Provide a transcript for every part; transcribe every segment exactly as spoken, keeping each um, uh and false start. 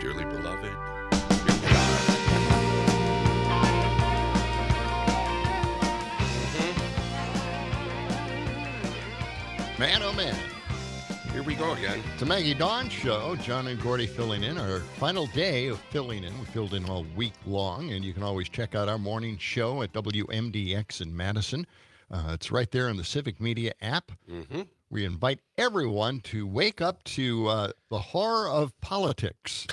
Dearly beloved, here we are. Mhm. Man, oh man. Here we go again. It's a Maggie Dawn show. John and Gordy filling in. Our final day of filling in. We filled in all week long, and you can always check out our morning show at W M D X in Madison. Uh, it's right there in the Civic Media app. Mm-hmm. We invite everyone to wake up to uh, the horror of politics.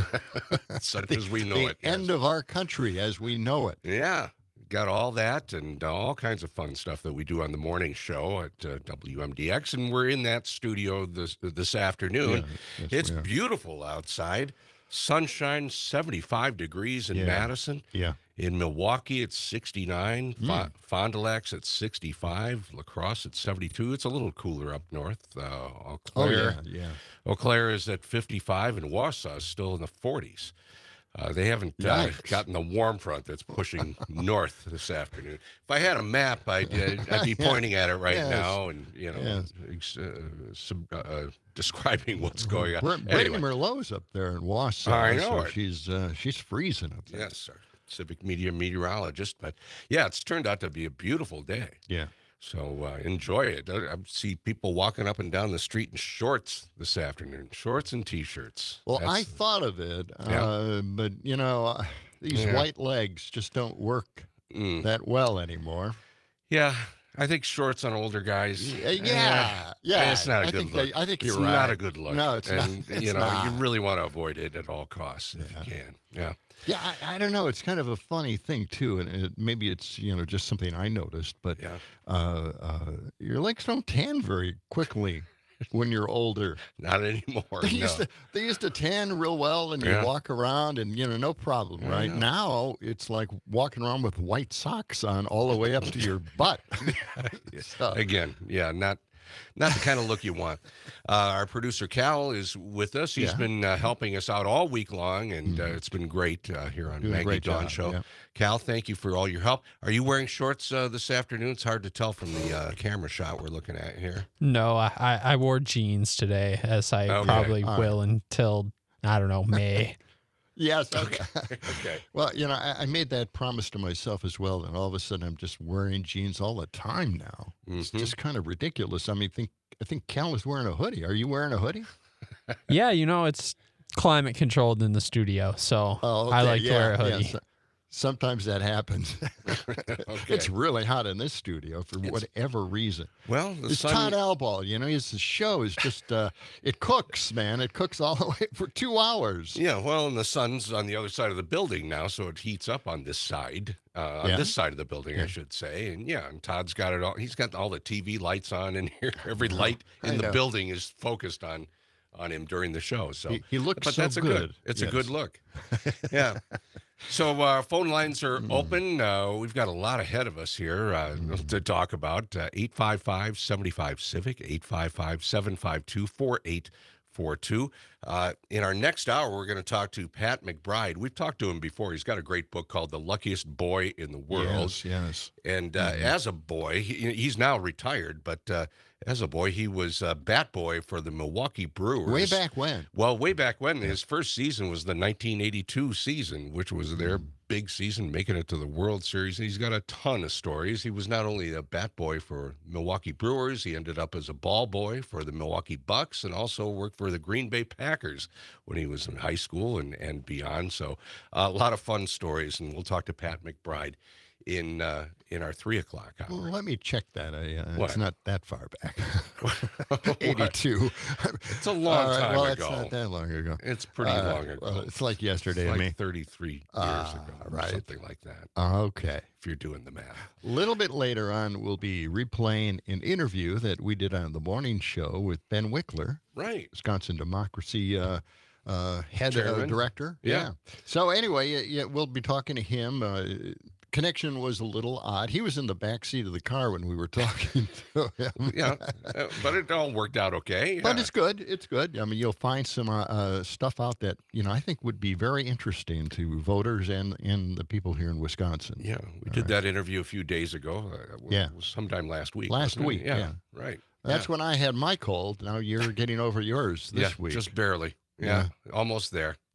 Such the, as we know the it. Yes. end of our country as we know it. Yeah. Got all that and uh, all kinds of fun stuff that we do on the morning show at uh, W M D X. And we're in that studio this, this afternoon. Yeah, yes, it's we are. beautiful outside. Sunshine, seventy-five degrees in Yeah. Madison. Yeah. In Milwaukee, it's sixty-nine. Mm. Fond- Fond du Lac's at sixty-five. La Crosse at seventy-two. It's a little cooler up north. Uh, Eau Oh, Claire, yeah, yeah. Eau Claire is at fifty-five, and Wausau is still in the forties. Uh, they haven't uh, Yikes. gotten the warm front that's pushing north this afternoon. If I had a map, I'd, uh, I'd be pointing at it right Yes. now and, you know, Yes. ex- uh, sub- uh, describing what's going on. Br- Brittany Anyway, Merlot's up there in Wausau. I know so it. She's, uh, she's freezing up there. yes, sir. Civic media meteorologist. But, yeah, it's turned out to be a beautiful day. Yeah. So uh, enjoy it. I, I see people walking up and down the street in shorts this afternoon, shorts and T-shirts. Well, I That's- thought of it, Yeah. uh, but, you know, uh, these Yeah. white legs just don't work mm, that well anymore. yeah, I think shorts on older guys. Y- eh, Yeah, yeah. It's not a I good think look. they- I think it's you're right. not a good look. No, it's not. and, It's you know, you not. really want to avoid it at all costs if Yeah. you can. Yeah. Yeah, I, I don't know. It's kind of a funny thing, too, and it, maybe it's, you know, just something I noticed, but Yeah. uh, uh, your legs don't tan very quickly when you're older. Not anymore. They no. used to they used to tan real well, and you Yeah. walk around, and you know, no problem. I Right know. now, it's like walking around with white socks on all the way up to your butt. So, Again, yeah, not not the kind of look you want. Uh, our producer Cal is with us. He's Yeah. been uh, helping us out all week long, and uh, it's been great uh, here on Doing a Maggie great Dawn job, Show. yeah. Cal, thank you for all your help. Are you wearing shorts uh, this afternoon? It's hard to tell from the uh, camera shot we're looking at here. No, I, I I wore jeans today, as I Okay. probably All will until, I don't know, May. yes, okay. Okay. Well, you know, I, I made that promise to myself as well, and all of a sudden, I'm just wearing jeans all the time now. It's Mhm. just kind of ridiculous. I mean, think I think Cal is wearing a hoodie. Are you wearing a hoodie? Yeah, you know, it's climate controlled in the studio, so Oh, I okay, like to wear a yeah, yeah, hoodie. so- sometimes that happens. Okay. It's really hot in this studio for whatever reason. Well, the It's sun. Todd Alball, you know, his show is just, uh, it cooks, man. It cooks all the way for two hours. Yeah, well, and the sun's on the other side of the building now, so it heats up on this side, uh, on Yeah. this side of the building, Yeah. I should say. And yeah, and Todd's got it all. He's got all the T V lights on in here. Every light I in the know. building is focused on on him during the show. So He, he looks but so that's a good. good. It's Yes. a good look. Yeah. So uh, phone lines are Mm. open. Uh, we've got a lot ahead of us here uh, Mm. to talk about. Uh, eight five five, seven five, Civic, eight five five, seven five two, four eight four two. Uh, in our next hour, we're going to talk to Pat McBride. We've talked to him before. He's got a great book called The Luckiest Boy in the World. Yes, yes. And uh, as a boy, he, he's now retired, but uh, as a boy, he was a bat boy for the Milwaukee Brewers. Way back when. Well, way back when, his first season was the nineteen eighty-two season, which was their big season, making it to the World Series. And he's got a ton of stories. He was not only a bat boy for Milwaukee Brewers, he ended up as a ball boy for the Milwaukee Bucks and also worked for the Green Bay Packers when he was in high school and, and beyond. So uh, a lot of fun stories, and we'll talk to Pat McBride in uh, in our three o'clock hour. Well, let me check that. I, uh, What? it's not that far back. What? eighty-two. It's a long All right, time well, ago. it's not that long ago. It's pretty Uh, long ago. well, it's like yesterday It's to like me. thirty-three years Ah, ago, or right. something like that, Okay. if you're doing the math. A little bit later on, we'll be replaying an interview that we did on the morning show with Ben Wickler, Right. Wisconsin Democracy uh, uh, head uh, Chairman. director. Yeah. So anyway, yeah, yeah, we'll be talking to him. Uh, connection was a little odd. He was in the back seat of the car when we were talking to him. Yeah, uh, but it all worked out okay. But yeah. it's good. It's good. I mean, you'll find some uh, uh, stuff out that you know I think would be very interesting to voters and and the people here in Wisconsin. Yeah, we did that interview a few days ago. Uh, w- Yeah. sometime last week. Last wasn't it? week, yeah. right. That's yeah. when I had my cold. Now you're getting over yours this yeah, week. just barely. Yeah, almost there.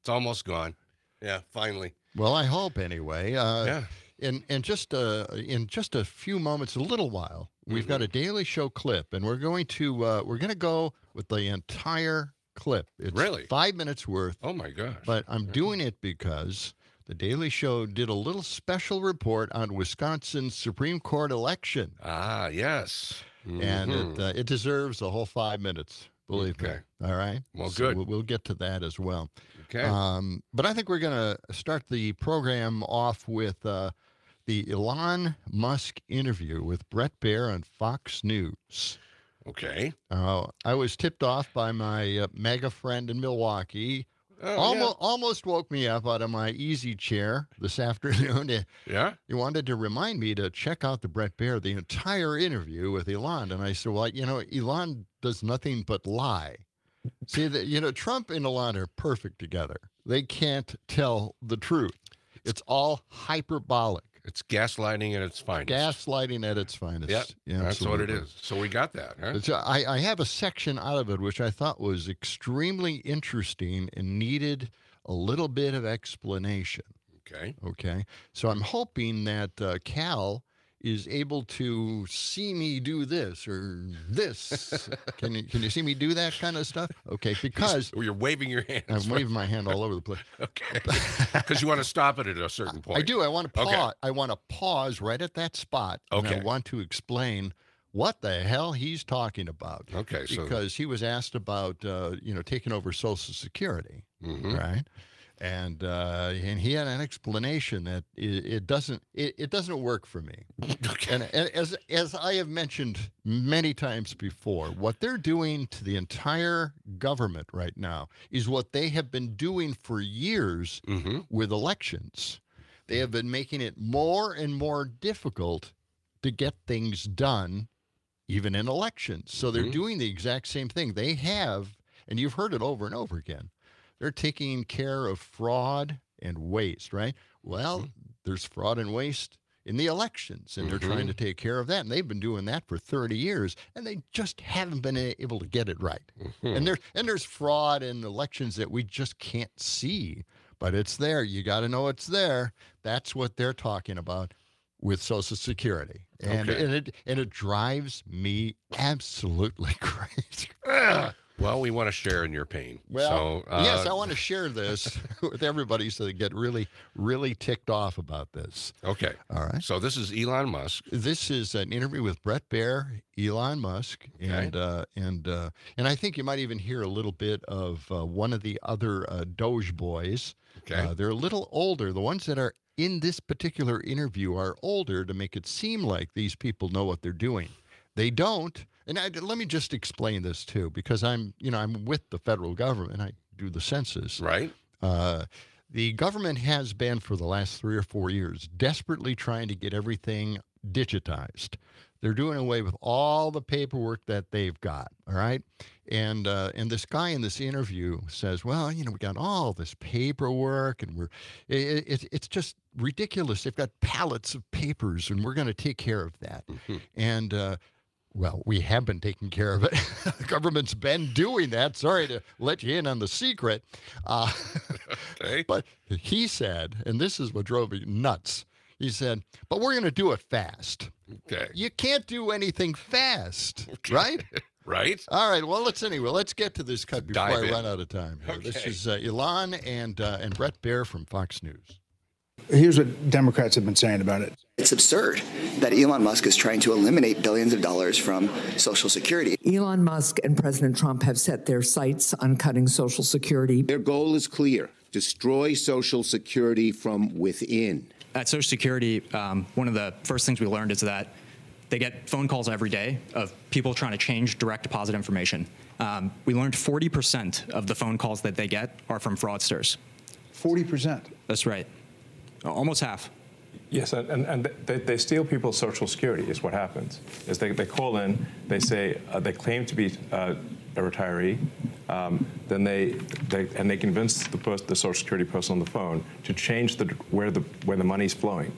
It's almost gone. Yeah, finally. Well, I hope anyway. Uh, Yeah. In in just a in just a few moments, a little while, we've got a Daily Show clip, and we're going to uh, we're going to go with the entire clip. It's Really? five minutes worth. Oh my gosh. But I'm doing it because the Daily Show did a little special report on Wisconsin's Supreme Court election, Ah, yes. and Mhm. it uh, it deserves the whole five minutes. Believe Okay. me. All right. Well, So good. We'll, we'll get to that as well. Okay. Um, but I think we're going to start the program off with uh, the Elon Musk interview with Brett Baer on Fox News. okay. Uh, I was tipped off by my uh, mega friend in Milwaukee. Oh, almost, almost woke me up out of my easy chair this afternoon. yeah. Yeah. He wanted to remind me to check out the Brett Baer, the entire interview with Elon. And I said, well, you know, Elon does nothing but lie. See, that you know, Trump and Elon are perfect together. They can't tell the truth. It's all hyperbolic. It's gaslighting at its finest. Gaslighting at its finest. Yep. Yeah, That's what it absolutely. is. So we got that, huh? It's, uh, I, I have a section out of it which I thought was extremely interesting and needed a little bit of explanation. Okay. Okay. So I'm hoping that uh, Cal is able to see me do this or this. Can you can you see me do that kind of stuff? Okay, because Well, you're waving your hands. I'm waving my hand all over the place. Okay. Because you want to stop it at a certain point. I do. I want to Okay. pause. I want to pause right at that spot. And Okay. I want to explain what the hell he's talking about. Okay. So. Because he was asked about uh, you know taking over Social Security, Mhm. right? And uh, and he had an explanation that it, it doesn't it, it doesn't work for me. Okay. And, and as as I have mentioned many times before, what they're doing to the entire government right now is what they have been doing for years Mm-hmm. with elections. They have been making it more and more difficult to get things done, even in elections. So they're Mhm. doing the exact same thing. They have, and you've heard it over and over again. They're taking care of fraud and waste, right? Well, Mhm. there's fraud and waste in the elections, and they're trying to take care of that. And they've been doing that for thirty years, and they just haven't been a- able to get it right. Mhm. And there's and there's fraud in elections that we just can't see, but it's there. You got to know it's there. That's what they're talking about with Social Security, and Okay. and it and it drives me absolutely crazy. Ugh. Well, we want to share in your pain. Well, so, uh, yes, I want to share this with everybody so they get really, really ticked off about this. Okay. All right. So this is Elon Musk. This is an interview with Brett Baer, Elon Musk, Okay. and uh, and uh, and I think you might even hear a little bit of uh, one of the other uh, Doge boys. Okay. Uh, they're a little older. The ones that are in this particular interview are older to make it seem like these people know what they're doing. They don't. And I, let me just explain this too, because I'm, you know, I'm with the federal government. I do the census. right. Uh, the government has been for the last three or four years desperately trying to get everything digitized. They're doing away with all the paperwork that they've got. All right. And uh, and this guy in this interview says, well, you know, we got all this paperwork and we're it, it, it's just ridiculous. They've got pallets of papers and we're going to take care of that. Mhm. And uh, well, we have been taking care of it. The government's been doing that. Sorry to let you in on the secret. Uh, Okay. but he said, and this is what drove me nuts. He said, but we're going to do it fast. Okay. You can't do anything fast, right? Right. All right. Well, let's anyway. Let's get to this cut before Dive I in. run out of time. Here. This Okay. is uh, Elon and uh, and Brett Baer from Fox News. Here's what Democrats have been saying about it. It's absurd that Elon Musk is trying to eliminate billions of dollars from Social Security. Elon Musk and President Trump have set their sights on cutting Social Security. Their goal is clear: destroy Social Security from within. At Social Security, um, one of the first things we learned is that they get phone calls every day of people trying to change direct deposit information. Um, we learned forty percent of the phone calls that they get are from fraudsters. forty percent. That's right. Almost half. Yes, and, and, and they, they steal people's Social Security is what happens. Is they, they call in, they say, uh, they claim to be uh, a retiree, um, then they, they, and they convince the, pers- the Social Security person on the phone to change the, where the, where the money's flowing.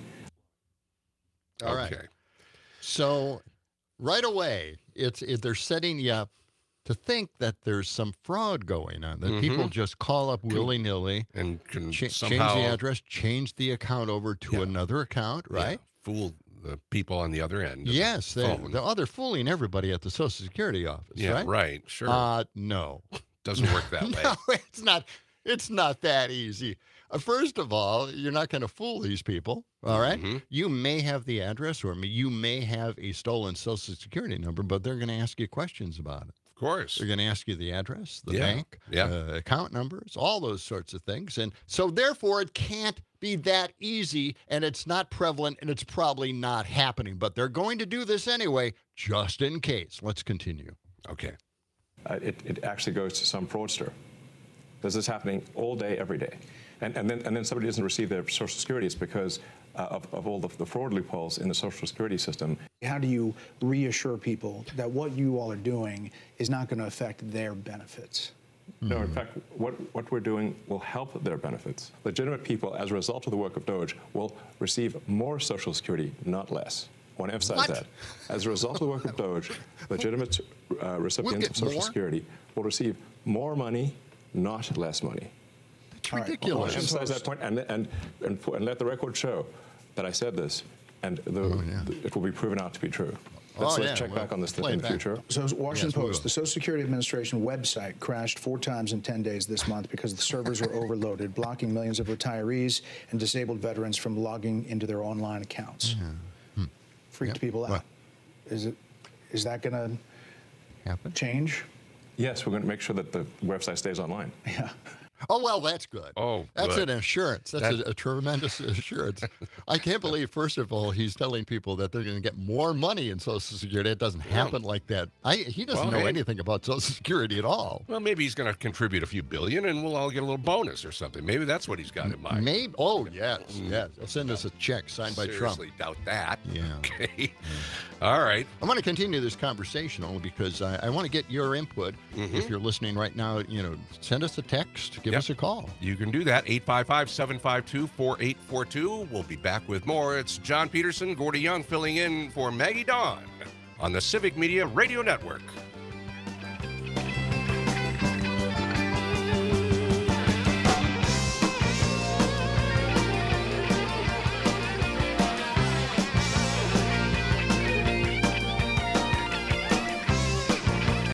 All right. Okay. So right away, it's it, they're setting you up to think that there's some fraud going on, that Mhm. people just call up willy-nilly, and can cha- somehow change the address, change the account over to Yeah. another account, yeah, right? fool the people on the other end. of the Yes, they, phone. the other fooling everybody at the Social Security office, yeah, right? right. Sure. Uh, no. Doesn't work that way. No, it's not. It's not that easy. Uh, first of all, you're not going to fool these people. All right? Mhm. You may have the address, or you may have a stolen Social Security number, but they're going to ask you questions about it. Of course. They're going to ask you the address, the Yeah, bank, yeah. Uh, account numbers, all those sorts of things, and so therefore it can't be that easy, and it's not prevalent, and it's probably not happening. But they're going to do this anyway, just in case. Let's continue. Okay. Uh, it, it actually goes to some fraudster. This is happening all day, every day. And, and, then, and then somebody doesn't receive their Social Security. It's because uh, of, of all the, the fraud loopholes in the Social Security system. How do you reassure people that what you all are doing is not going to affect their benefits? No, in fact, what, what we're doing will help their benefits. Legitimate people, as a result of the work of DOGE, will receive more Social Security, not less. I want to emphasize What? that. As a result of the work of DOGE, legitimate uh, recipients get of Social more? Security will receive more money, not less money. It's All right. I ridiculous. want to emphasize that point and, and, and, and let the record show that I said this, and the, Oh, yeah. the- it will be proven out to be true. Let's, Oh, let's yeah, check well, back on this play in it the back. future. So Washington Yes, we will. Post, the Social Security Administration website crashed four times in ten days this month because the servers were overloaded, blocking millions of retirees and disabled veterans from logging into their online accounts. Freaked Yep. people out. What? Is it? Is that going to Happen? change? Yes, we're going to make sure that the website stays online. Yeah. Oh, well, that's good. Oh, that's good. an assurance. That's That- a, a tremendous assurance. I can't believe, first of all, he's telling people that they're going to get more money in Social Security. It doesn't happen like that. I, he doesn't Well, know hey. anything about Social Security at all. Well, maybe he's going to contribute a few billion, and we'll all get a little bonus or something. Maybe that's what he's got in mind. Maybe. Oh, yes, yes. They'll send us a check signed by Trump. Seriously, doubt that. Yeah. Okay. All right. I want to continue this conversation only because I, I want to get your input. If you're listening right now, you know, send us a text, give Yep. us a call. You can do that. eight five five, seven five two, four eight four two. We'll be back with more. It's John Peterson, Gordy Young filling in for Maggie Dawn on the Civic Media Radio Network.